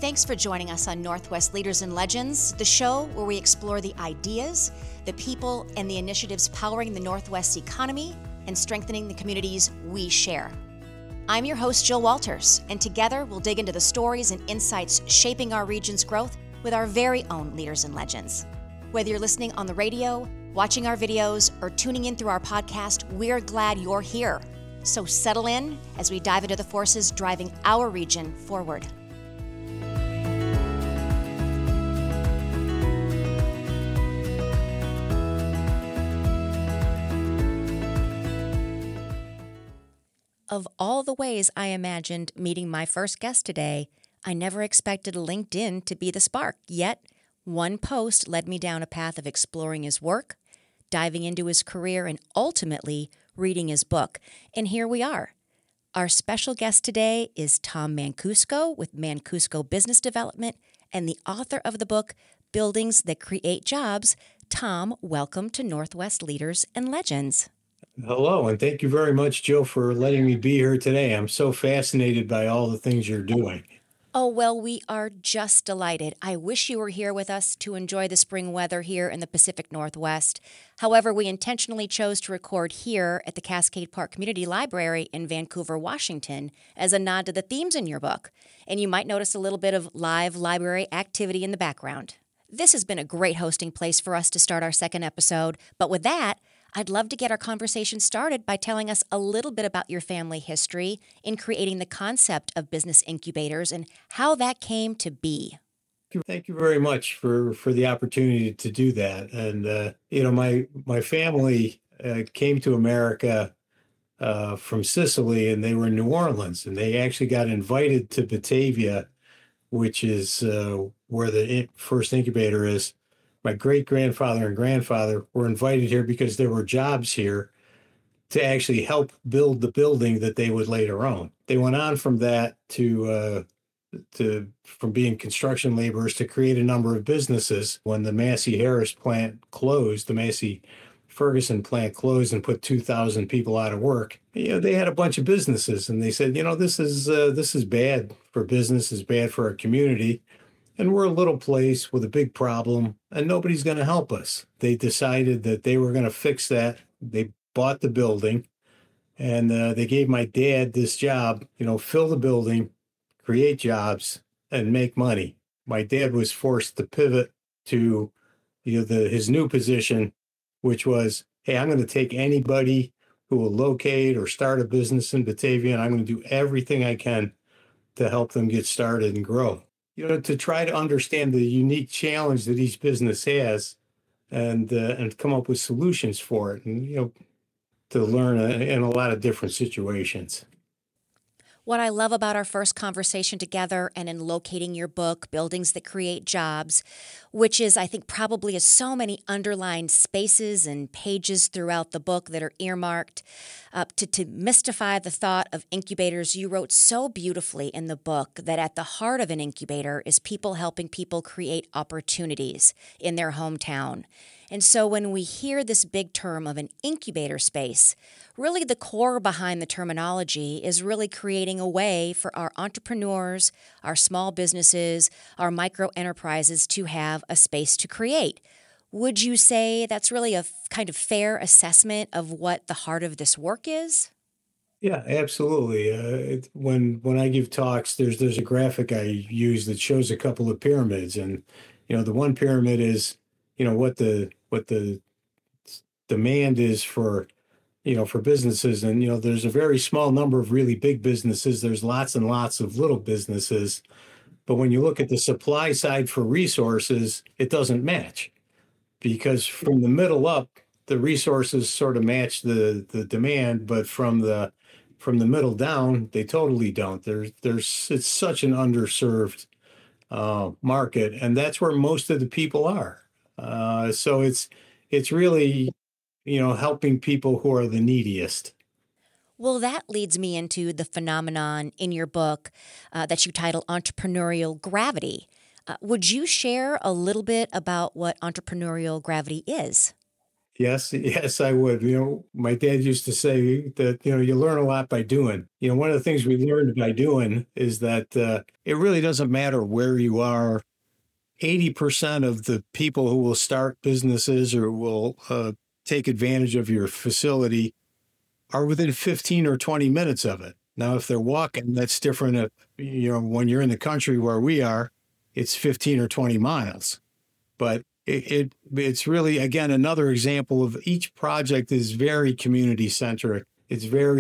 Thanks for joining us on Northwest Leaders and Legends, the show where we explore the ideas, the people, and the initiatives powering the Northwest economy and strengthening the communities we share. I'm your host, Jill Walters, and together we'll dig into the stories and insights shaping our region's growth with our very own leaders and legends. Whether you're listening on the radio, watching our videos, or tuning in through our podcast, we're glad you're here. So settle in as we dive into the forces driving our region forward. Of all the ways I imagined meeting my first guest today, I never expected LinkedIn to be the spark. Yet, one post led me down a path of exploring his work, diving into his career, and ultimately reading his book. And here we are. Our special guest today is Tom Mancuso with Mancuso Business Development and the author of the book, Buildings That Create Jobs. Tom, welcome to Northwest Leaders and Legends. Hello, and thank you very much, Jill, for letting me be here today. I'm so fascinated by all the things you're doing. Oh, well, we are just delighted. I wish you were here with us to enjoy the spring weather here in the Pacific Northwest. However, we intentionally chose to record here at the Cascade Park Community Library in Vancouver, Washington, as a nod to the themes in your book. And you might notice a little bit of live library activity in the background. This has been a great hosting place for us to start our second episode. But with that, I'd love to get our conversation started by telling us a little bit about your family history in creating the concept of business incubators and how that came to be. Thank you very much for the opportunity to do that. And, my family came to America from Sicily, and they were in New Orleans, and they actually got invited to Batavia, which is where the first incubator is. My great-grandfather and grandfather were invited here because there were jobs here to actually help build the building that they would later own. They went on from that from being construction laborers to create a number of businesses. When the Massey Harris plant closed, the Massey Ferguson plant closed and put 2,000 people out of work. They had a bunch of businesses, and they said, this is bad for business, is bad for our community. And we're a little place with a big problem, and nobody's going to help us. They decided that they were going to fix that. They bought the building, and they gave my dad this job, fill the building, create jobs, and make money. My dad was forced to pivot to his new position, which was, hey, I'm going to take anybody who will locate or start a business in Batavia, and I'm going to do everything I can to help them get started and grow. To try to understand the unique challenge that each business has and come up with solutions for it, and, to learn in a lot of different situations. What I love about our first conversation together and in locating your book, Buildings That Create Jobs, which is, I think, probably so many underlined spaces and pages throughout the book that are earmarked to mystify the thought of incubators. You wrote so beautifully in the book that at the heart of an incubator is people helping people create opportunities in their hometown. And so when we hear this big term of an incubator space, really the core behind the terminology is really creating a way for our entrepreneurs, our small businesses, our micro enterprises to have a space to create. Would you say that's really a kind of fair assessment of what the heart of this work is? Yeah, absolutely. When I give talks, there's a graphic I use that shows a couple of pyramids, and the one pyramid is what the demand is for businesses, and there's a very small number of really big businesses. There's lots and lots of little businesses, but when you look at the supply side for resources, it doesn't match, because from the middle up, the resources sort of match the demand, but from the middle down, they totally don't. It's such an underserved market, and that's where most of the people are. So it's really, helping people who are the neediest. Well, that leads me into the phenomenon in your book that you title Entrepreneurial Gravity. Would you share a little bit about what entrepreneurial gravity is? Yes, yes, I would. My dad used to say that, you learn a lot by doing. One of the things we learned by doing is that it really doesn't matter where you are. 80% of the people who will start businesses or will take advantage of your facility are within 15 or 20 minutes of it. Now, if they're walking, that's different. When you're in the country where we are, it's 15 or 20 miles. But it's really, again, another example of each project is very community centric. It's very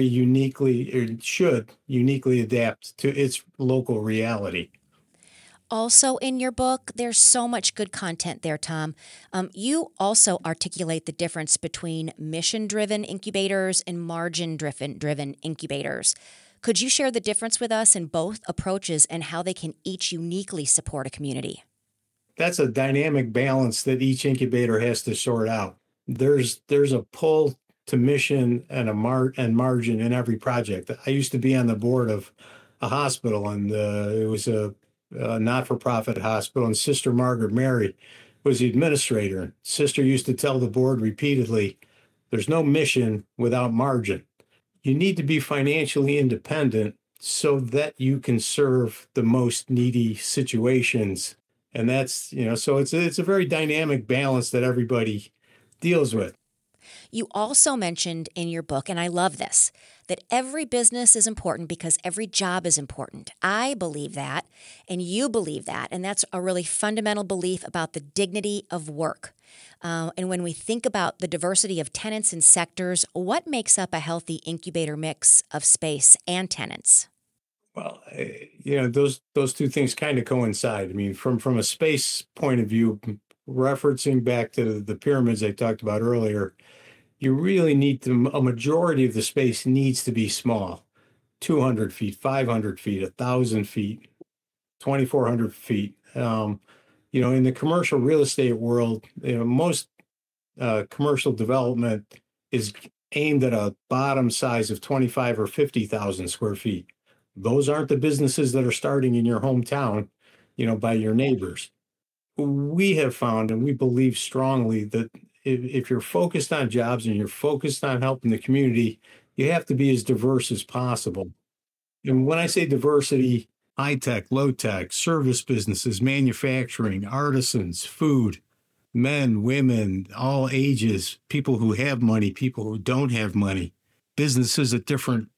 it should uniquely adapt to its local reality. Also, in your book, there's so much good content there, Tom. You also articulate the difference between mission driven incubators and margin driven incubators. Could you share the difference with us in both approaches and how they can each uniquely support a community? That's a dynamic balance that each incubator has to sort out. There's a pull to mission and and margin in every project. I used to be on the board of a hospital, and it was a not-for-profit hospital, and Sister Margaret Mary was the administrator. Sister used to tell the board repeatedly, there's no mission without margin. You need to be financially independent so that you can serve the most needy situations. And that's, so it's a very dynamic balance that everybody deals with. You also mentioned in your book, and I love this, that every business is important because every job is important. I believe that, and you believe that, and that's a really fundamental belief about the dignity of work. And when we think about the diversity of tenants and sectors, what makes up a healthy incubator mix of space and tenants? Well, those two things kind of coincide. I mean, from a space point of view, referencing back to the pyramids I talked about earlier, you really need a majority of the space needs to be small, 200 feet, 500 feet, 1,000 feet, 2,400 feet. In the commercial real estate world, most commercial development is aimed at a bottom size of 25 or 50,000 square feet. Those aren't the businesses that are starting in your hometown, by your neighbors. We have found, and we believe strongly, that if you're focused on jobs and you're focused on helping the community, you have to be as diverse as possible. And when I say diversity, high tech, low tech, service businesses, manufacturing, artisans, food, men, women, all ages, people who have money, people who don't have money, businesses at different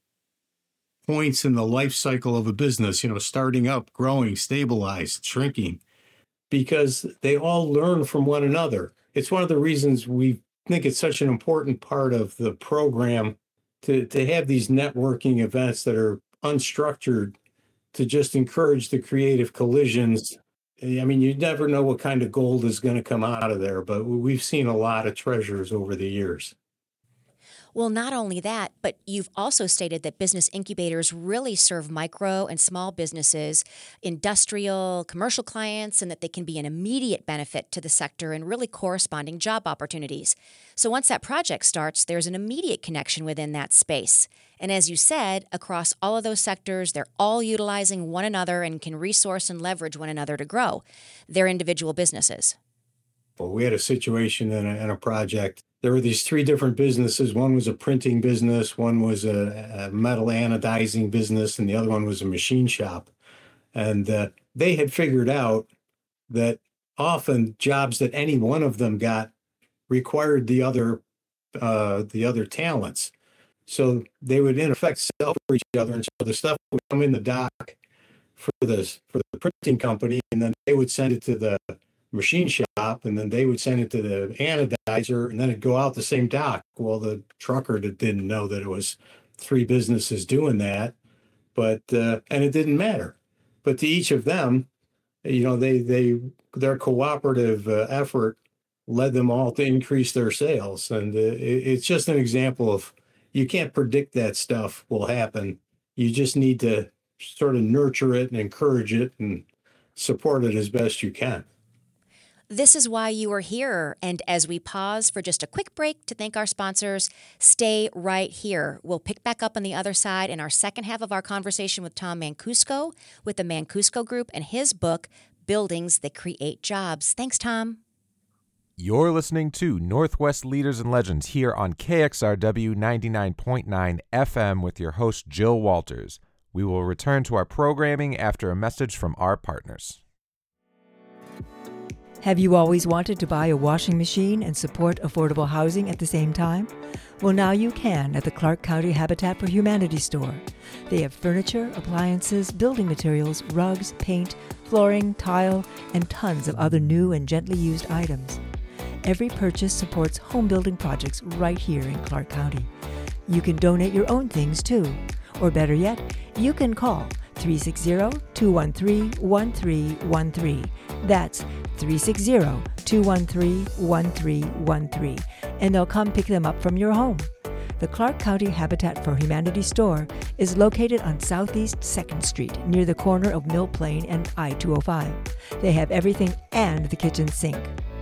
points in the life cycle of a business, starting up, growing, stabilized, shrinking, because they all learn from one another. It's one of the reasons we think it's such an important part of the program to have these networking events that are unstructured, to just encourage the creative collisions. I mean, you never know what kind of gold is going to come out of there, but we've seen a lot of treasures over the years. Well, not only that, but you've also stated that business incubators really serve micro and small businesses, industrial, commercial clients, and that they can be an immediate benefit to the sector and really corresponding job opportunities. So once that project starts, there's an immediate connection within that space. And as you said, across all of those sectors, they're all utilizing one another and can resource and leverage one another to grow their individual businesses. Well, we had a situation in a project. There were these three different businesses. One was a printing business, one was a metal anodizing business, and the other one was a machine shop. And they had figured out that often jobs that any one of them got required the other talents. So they would in effect sell for each other, and so the stuff would come in the dock for the printing company, and then they would send it to the machine shop, and then they would send it to the anodizer, and then it'd go out the same dock. Well, the trucker didn't know that it was three businesses doing that, but and it didn't matter. But to each of them, their cooperative effort led them all to increase their sales, and it's just an example of, you can't predict that stuff will happen. You just need to sort of nurture it and encourage it and support it as best you can. This is why you are here. And as we pause for just a quick break to thank our sponsors, stay right here. We'll pick back up on the other side in our second half of our conversation with Tom Mancuso with the Mancuso Group and his book, Buildings That Create Jobs. Thanks, Tom. You're listening to Northwest Leaders and Legends here on KXRW 99.9 FM with your host, Jill Walters. We will return to our programming after a message from our partners. Have you always wanted to buy a washing machine and support affordable housing at the same time? Well, now you can at the Clark County Habitat for Humanity store. They have furniture, appliances, building materials, rugs, paint, flooring, tile, and tons of other new and gently used items. Every purchase supports home building projects right here in Clark County. You can donate your own things too. Or better yet, you can call 360-213-1313. That's 360-213-1313, and they'll come pick them up from your home. The Clark County Habitat for Humanity store is located on Southeast 2nd Street near the corner of Mill Plain and I-205. They have everything and the kitchen sink.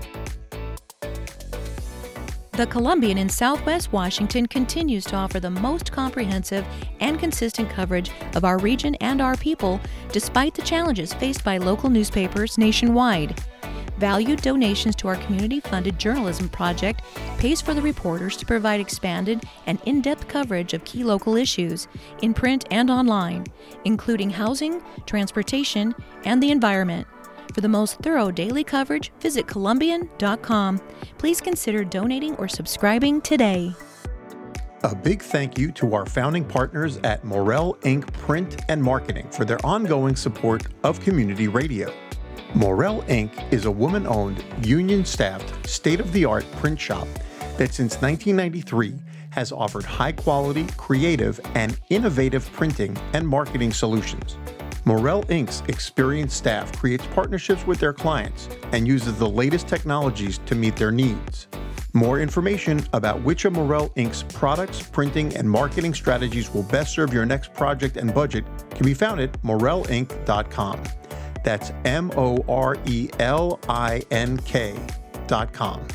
The Columbian in Southwest Washington continues to offer the most comprehensive and consistent coverage of our region and our people, despite the challenges faced by local newspapers nationwide. Valued donations to our community-funded journalism project pays for the reporters to provide expanded and in-depth coverage of key local issues in print and online, including housing, transportation, and the environment. For the most thorough daily coverage, visit Columbian.com. Please consider donating or subscribing today. A big thank you to our founding partners at Morel Inc. Print and Marketing for their ongoing support of community radio. Morel Inc. is a woman-owned, union-staffed, state-of-the-art print shop that since 1993 has offered high-quality, creative, and innovative printing and marketing solutions. Morel Inc.'s experienced staff creates partnerships with their clients and uses the latest technologies to meet their needs. More information about which of Morel Inc.'s products, printing, and marketing strategies will best serve your next project and budget can be found at morelinc.com. That's MORELINK.com.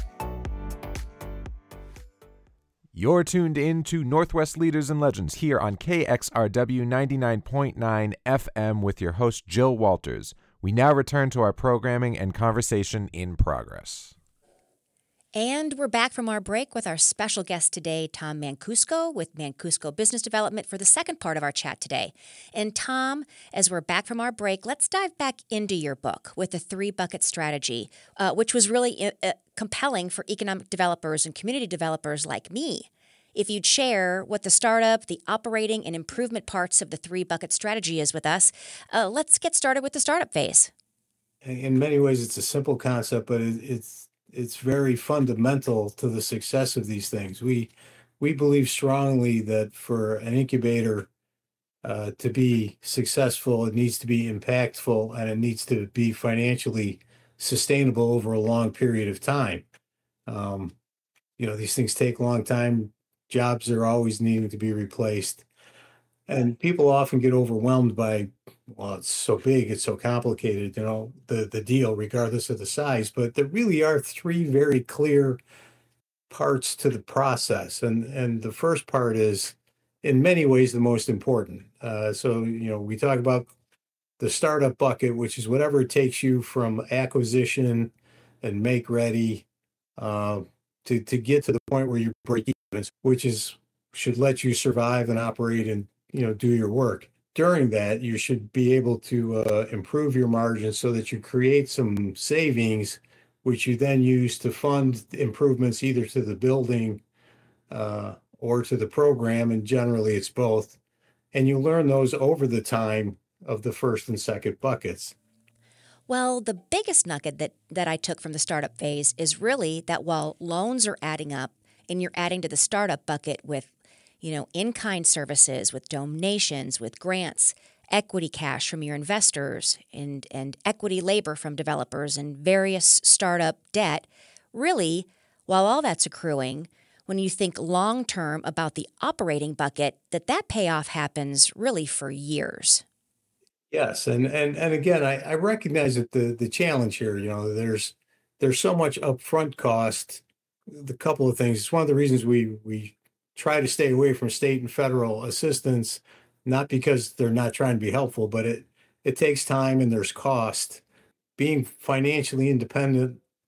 You're tuned in to Northwest Leaders and Legends here on KXRW 99.9 FM with your host, Jill Walters. We now return to our programming and conversation in progress. And we're back from our break with our special guest today, Tom Mancuso with Mancuso Business Development for the second part of our chat today. And Tom, as we're back from our break, let's dive back into your book with the 3-bucket strategy, which was really compelling for economic developers and community developers like me. If you'd share what the startup, the operating, and improvement parts of the 3-bucket strategy is with us, let's get started with the startup phase. In many ways, it's a simple concept, but it's very fundamental to the success of these things. We believe strongly that for an incubator to be successful, it needs to be impactful and it needs to be financially sustainable over a long period of time. These things take a long time. Jobs are always needing to be replaced. And people often get overwhelmed by, well, it's so big, it's so complicated, the deal, regardless of the size. But there really are 3 very clear parts to the process. And the first part is, in many ways, the most important. We talk about the startup bucket, which is whatever it takes you from acquisition and make ready to get to the point where you break even, which should let you survive and operate and do your work. During that, you should be able to improve your margins so that you create some savings, which you then use to fund improvements either to the building or to the program, and generally it's both. And you learn those over the time of the first and second buckets. Well, the biggest nugget that I took from the startup phase is really that while loans are adding up and you're adding to the startup bucket with in-kind services, with donations, with grants, equity cash from your investors, and equity labor from developers, and various startup debt, really, while all that's accruing, when you think long-term about the operating bucket, that payoff happens really for years. Yes, and again, I recognize that the challenge here, there's so much upfront cost. The couple of things. It's one of the reasons we try to stay away from state and federal assistance, not because they're not trying to be helpful, but it takes time and there's cost. Being financially independent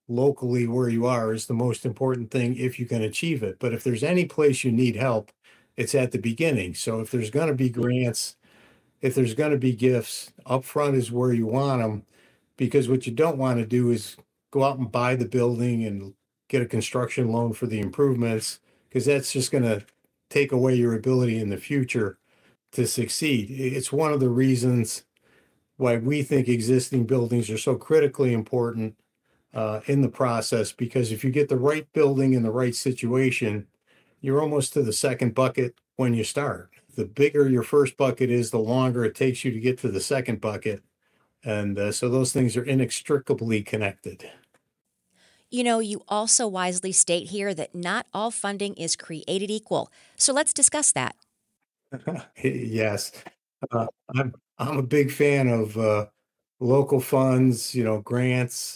locally where you are is the most important thing if you can achieve it. But if there's any place you need help, it's at the beginning. So if there's going to be grants, if there's going to be gifts, upfront is where you want them, because what you don't want to do is go out and buy the building and get a construction loan for the improvements, because that's just going to take away your ability in the future to succeed. It's one of the reasons why we think existing buildings are so critically important in the process, because if you get the right building in the right situation, you're almost to the second bucket when you start. The bigger your first bucket is, the longer it takes you to get to the second bucket. And so those things are inextricably connected. You know, you also wisely state here that not all funding is created equal. So let's discuss that. Yes. Uh, I'm a big fan of local funds, grants,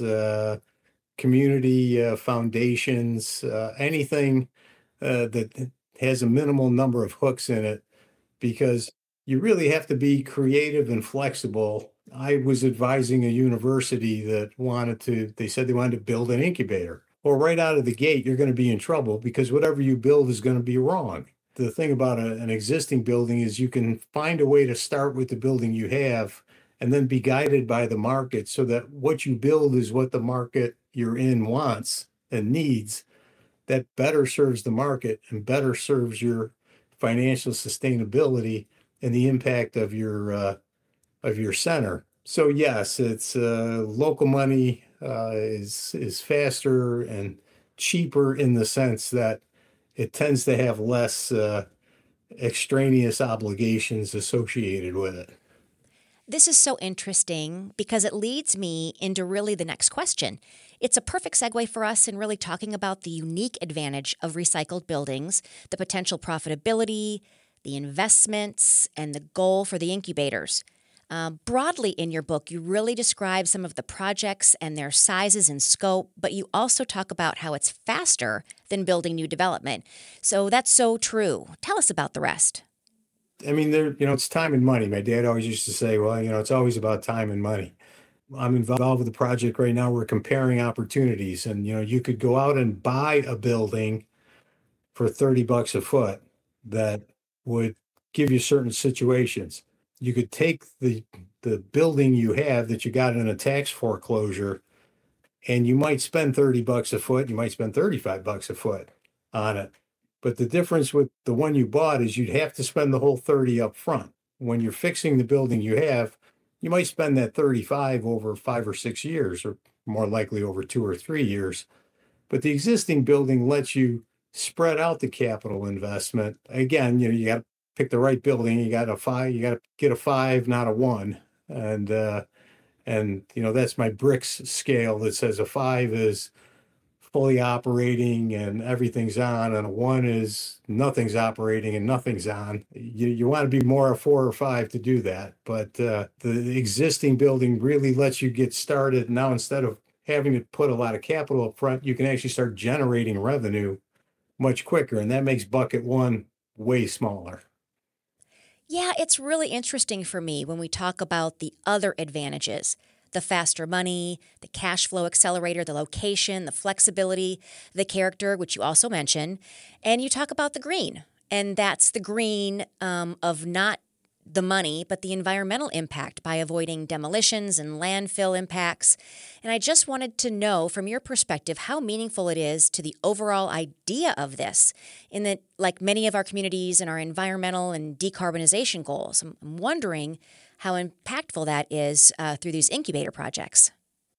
community foundations, anything that has a minimal number of hooks in it, because you really have to be creative and flexible. I was advising a university that they said they wanted to build an incubator. Well, right out of the gate, you're going to be in trouble, because whatever you build is going to be wrong. The thing about an existing building is you can find a way to start with the building you have and then be guided by the market, so that what you build is what the market you're in wants and needs. That better serves the market and better serves your financial sustainability and the impact of your center. So yes, it's local money is faster and cheaper in the sense that it tends to have less extraneous obligations associated with it. This is so interesting because it leads me into really the next question. It's a perfect segue for us in really talking about the unique advantage of recycled buildings, the potential profitability, the investments, and the goal for the incubators. Broadly in your book, you really describe some of the projects and their sizes and scope, but you also talk about how it's faster than building new development. So that's so true. Tell us about the rest. I mean, it's time and money. My dad always used to say, well, it's always about time and money. I'm involved with the project right now. We're comparing opportunities, and, you could go out and buy a building for $30 a foot that would give you certain situations. You could take the building you have that you got in a tax foreclosure, and you might spend $30 a foot. You might spend $35 a foot on it. But the difference with the one you bought is you'd have to spend the whole 30 up front. When you're fixing the building you have, you might spend that 35 over 5 or 6 years, or more likely over 2 or 3 years. But the existing building lets you spread out the capital investment. Again, you got to pick the right building. You got to get a 5, not a 1. And that's my bricks scale that says a 5 is fully operating and everything's on, and a 1 is nothing's operating and nothing's on. You want to be more a 4 or 5 to do that. But the existing building really lets you get started. Now, instead of having to put a lot of capital up front, you can actually start generating revenue much quicker. And that makes bucket 1 way smaller. Yeah, it's really interesting for me when we talk about the other advantages. The faster money, the cash flow accelerator, the location, the flexibility, the character, which you also mentioned. And you talk about the green. And that's the green of not the money, but the environmental impact by avoiding demolitions and landfill impacts. And I just wanted to know from your perspective how meaningful it is to the overall idea of this, in that, like many of our communities and our environmental and decarbonization goals, I'm wondering how impactful that is through these incubator projects.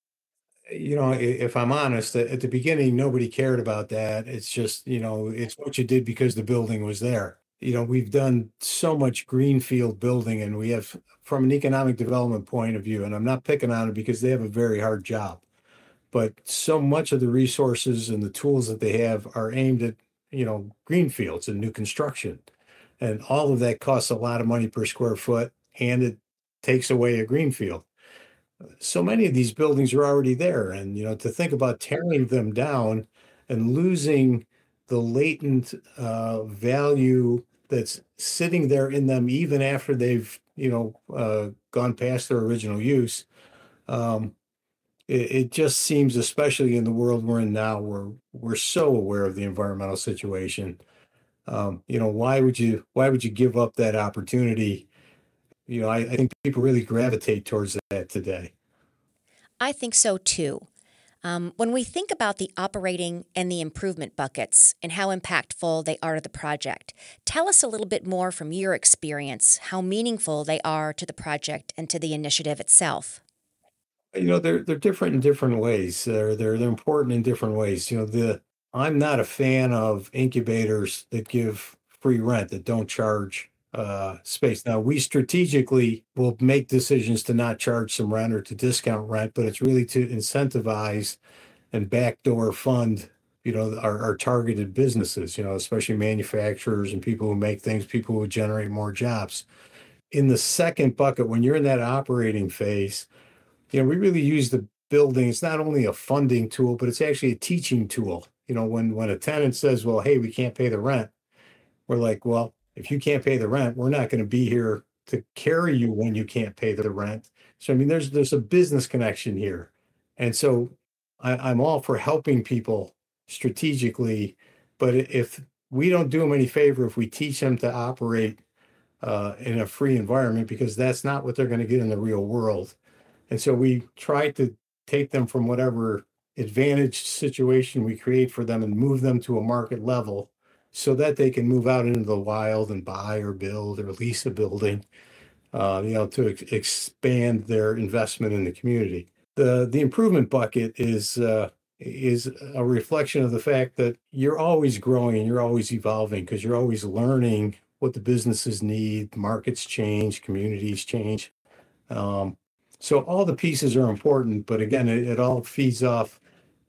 If I'm honest, at the beginning, nobody cared about that. It's just, it's what you did because the building was there. We've done so much greenfield building, and we have, from an economic development point of view, and I'm not picking on it because they have a very hard job, but so much of the resources and the tools that they have are aimed at, greenfields and new construction. And all of that costs a lot of money per square foot, and it takes away a greenfield. So many of these buildings are already there. And, to think about tearing them down and losing the latent value that's sitting there in them, even after they've, gone past their original use, it just seems, especially in the world we're in now, where we're so aware of the environmental situation. Why would you give up that opportunity? I think people really gravitate towards that today. I think so too. When we think about the operating and the improvement buckets and how impactful they are to the project, tell us a little bit more from your experience how meaningful they are to the project and to the initiative itself. They're different in different ways. They're important in different ways. I'm not a fan of incubators that give free rent, that don't charge space. Now, we strategically will make decisions to not charge some rent or to discount rent, but it's really to incentivize and backdoor fund, our targeted businesses, especially manufacturers and people who make things, people who generate more jobs. In the second bucket, when you're in that operating phase, we really use the building. It's not only a funding tool, but it's actually a teaching tool. When a tenant says, well, hey, we can't pay the rent, we're like, well, if you can't pay the rent, we're not going to be here to carry you when you can't pay the rent. So, I mean, there's a business connection here. And so I'm all for helping people strategically, but if we don't do them any favor if we teach them to operate in a free environment, because that's not what they're going to get in the real world. And so we try to take them from whatever advantaged situation we create for them and move them to a market level so that they can move out into the wild and buy or build or lease a building, to expand their investment in the community. The improvement bucket is a reflection of the fact that you're always growing and you're always evolving because you're always learning what the businesses need, markets change, communities change. So all the pieces are important, but again, it all feeds off,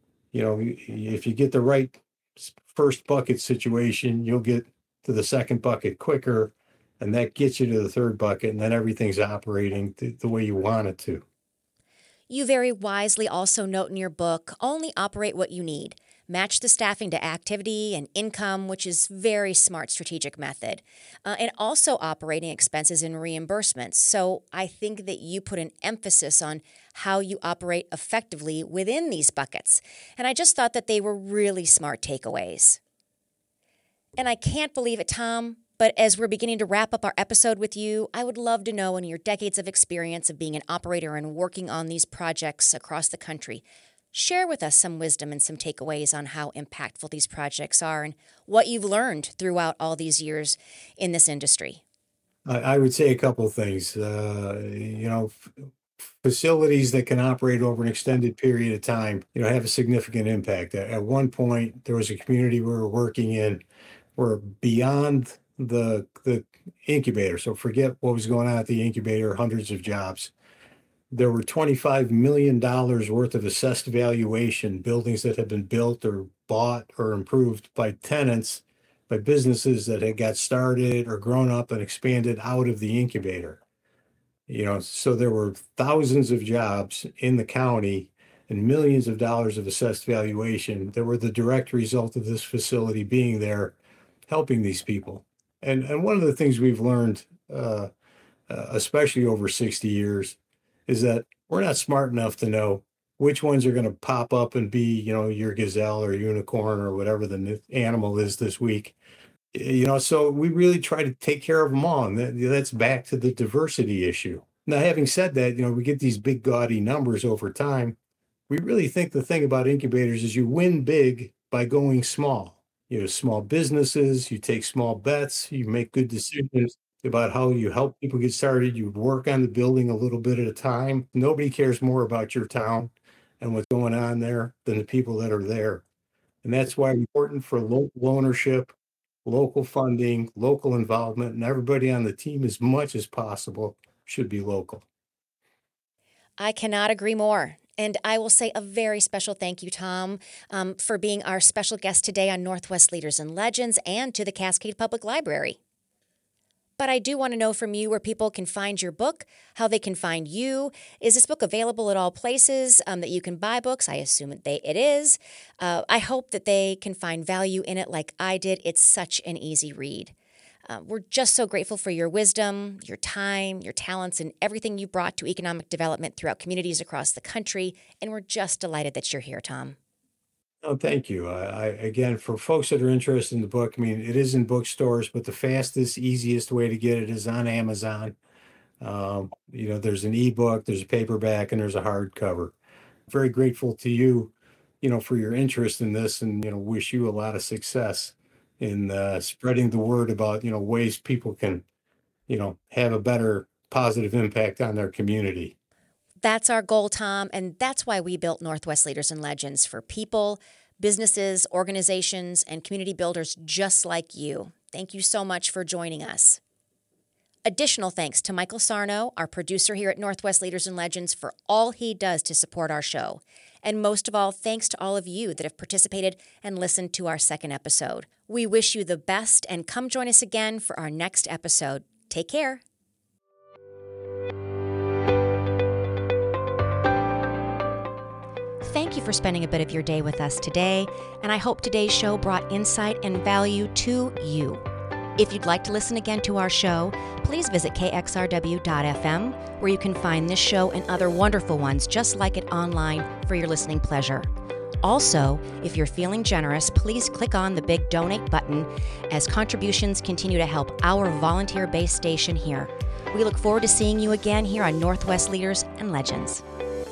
if you get the right first bucket situation, you'll get to the second bucket quicker, and that gets you to the third bucket, and then everything's operating the way you want it to. You very wisely also note in your book, only operate what you need. Match the staffing to activity and income, which is very smart strategic method, and also operating expenses and reimbursements. So I think that you put an emphasis on how you operate effectively within these buckets. And I just thought that they were really smart takeaways. And I can't believe it, Tom, but as we're beginning to wrap up our episode with you, I would love to know, in your decades of experience of being an operator and working on these projects across the country, share with us some wisdom and some takeaways on how impactful these projects are and what you've learned throughout all these years in this industry. I would say a couple of things. Facilities that can operate over an extended period of time, have a significant impact. At one point, there was a community we were working in where beyond the incubator, so forget what was going on at the incubator, hundreds of jobs, there were $25 million worth of assessed valuation, buildings that had been built or bought or improved by tenants, by businesses that had got started or grown up and expanded out of the incubator. So there were thousands of jobs in the county and millions of dollars of assessed valuation that were the direct result of this facility being there, helping these people. And one of the things we've learned, especially over 60 years, is that we're not smart enough to know which ones are going to pop up and be, your gazelle or unicorn or whatever the animal is this week. So we really try to take care of them all. And that's back to the diversity issue. Now, having said that, we get these big gaudy numbers over time. We really think the thing about incubators is you win big by going small. Small businesses, you take small bets, you make good decisions about how you help people get started. You work on the building a little bit at a time. Nobody cares more about your town and what's going on there than the people that are there. And that's why it's important for local ownership, local funding, local involvement, and everybody on the team, as much as possible, should be local. I cannot agree more. And I will say a very special thank you, Tom, for being our special guest today on Northwest Leaders and Legends, and to the Cascade Public Library. But I do want to know from you where people can find your book, how they can find you. Is this book available at all places that you can buy books? I assume it is. I hope that they can find value in it like I did. It's such an easy read. We're just so grateful for your wisdom, your time, your talents, and everything you brought to economic development throughout communities across the country. And we're just delighted that you're here, Tom. Oh, thank you. Again, for folks that are interested in the book, I mean, it is in bookstores, but the fastest, easiest way to get it is on Amazon. There's an ebook, there's a paperback, and there's a hardcover. Very grateful to you, for your interest in this, and, wish you a lot of success in spreading the word about, ways people can, have a better positive impact on their community. That's our goal, Tom, and that's why we built Northwest Leaders and Legends, for people, businesses, organizations, and community builders just like you. Thank you so much for joining us. Additional thanks to Michael Sarno, our producer here at Northwest Leaders and Legends, for all he does to support our show. And most of all, thanks to all of you that have participated and listened to our second episode. We wish you the best, and come join us again for our next episode. Take care. Thank you for spending a bit of your day with us today, and I hope today's show brought insight and value to you. If you'd like to listen again to our show, please visit kxrw.fm, where you can find this show and other wonderful ones just like it online for your listening pleasure. Also, if you're feeling generous, please click on the big donate button, as contributions continue to help our volunteer-based station here. We look forward to seeing you again here on Northwest Leaders and Legends.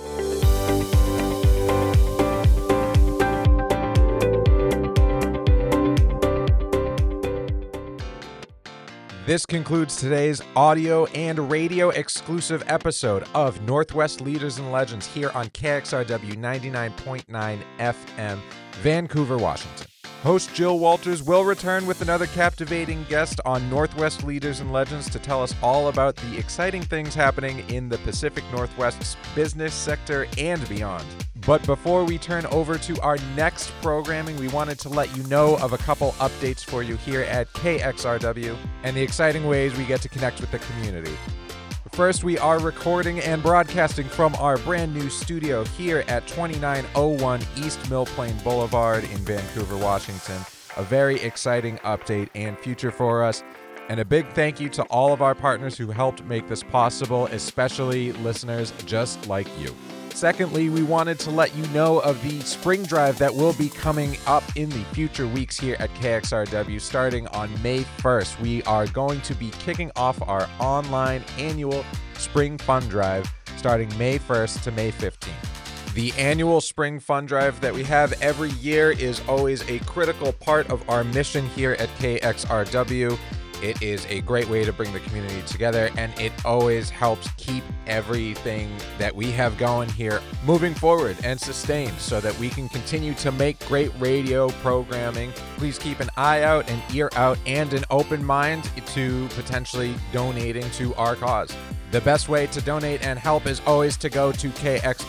This concludes today's audio and radio exclusive episode of Northwest Leaders and Legends here on KXRW 99.9 FM, Vancouver, Washington. Host Jill Walters will return with another captivating guest on Northwest Leaders and Legends to tell us all about the exciting things happening in the Pacific Northwest's business sector and beyond. But before we turn over to our next programming, we wanted to let you know of a couple updates for you here at KXRW and the exciting ways we get to connect with the community. First, we are recording and broadcasting from our brand new studio here at 2901 East Mill Plain Boulevard in Vancouver, Washington. A very exciting update and future for us. And a big thank you to all of our partners who helped make this possible, especially listeners just like you. Secondly, we wanted to let you know of the spring drive that will be coming up in the future weeks here at KXRW starting on May 1st. We are going to be kicking off our online annual Spring Fund Drive starting May 1st to May 15th. The annual Spring Fund Drive that we have every year is always a critical part of our mission here at KXRW. It is a great way to bring the community together, and it always helps keep everything that we have going here moving forward and sustained so that we can continue to make great radio programming. Please keep an eye out, an ear out, and an open mind to potentially donating to our cause. The best way to donate and help is always to go to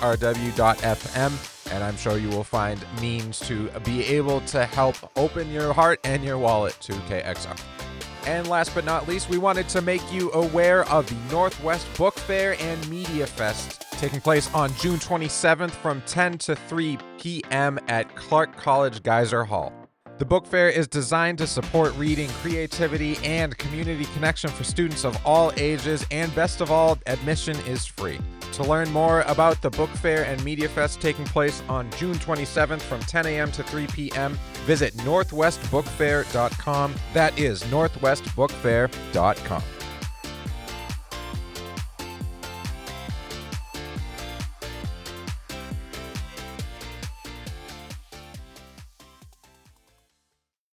kxrw.fm, and I'm sure you will find means to be able to help open your heart and your wallet to KXR. And last but not least, we wanted to make you aware of the Northwest Book Fair and Media Fest taking place on June 27th from 10 to 3 p.m. at Clark College Geyser Hall. The book fair is designed to support reading, creativity, and community connection for students of all ages, and best of all, admission is free. To learn more about the Book Fair and Media Fest taking place on June 27th from 10 a.m. to 3 p.m., visit northwestbookfair.com. That is northwestbookfair.com.